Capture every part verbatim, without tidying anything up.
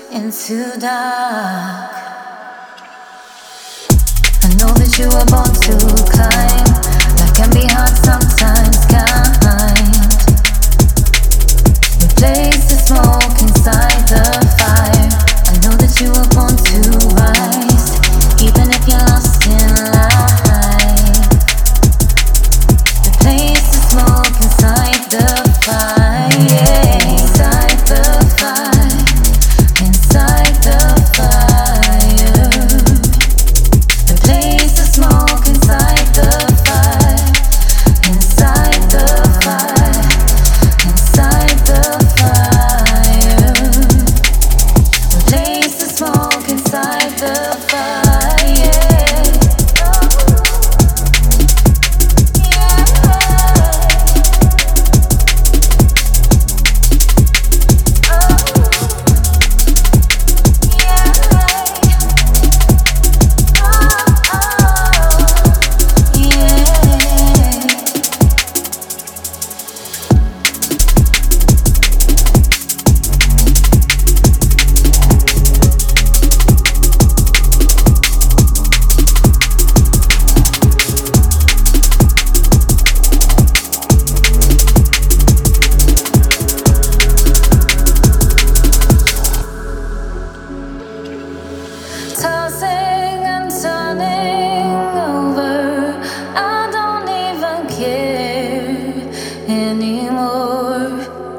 into dark. I know that you were born to climb. Life can be hard sometimes, kind. Replace the smoke inside the fire. I know that you were born to rise, even if you're lost in life. Replace the smoke inside the fire. Inside the fire. Inside the fire. Replace the smoke inside the fire. Inside the fire. Inside the fire. Replace the smoke inside the fire. Tossing and turning over, I don't even care anymore.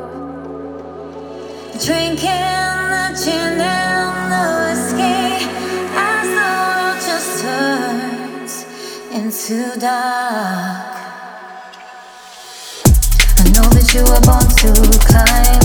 Drinking the gin and the whiskey as the world just turns into dark. I know that you were born to climb.